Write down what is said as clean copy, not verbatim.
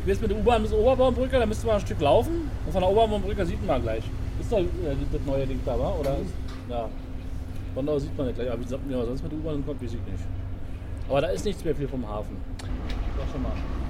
Jetzt mit der U-Bahn bis Oberbaumbrücke, da müsste man ein Stück laufen. Und von der Oberbaumbrücke sieht man gleich. Ist doch das neue Ding da, wa? Oder? Ja. Von da sieht man nicht gleich. Aber wie man sonst mit der U-Bahn kommt, weiß ich nicht. Aber da ist nichts mehr viel vom Hafen. Sag schon mal.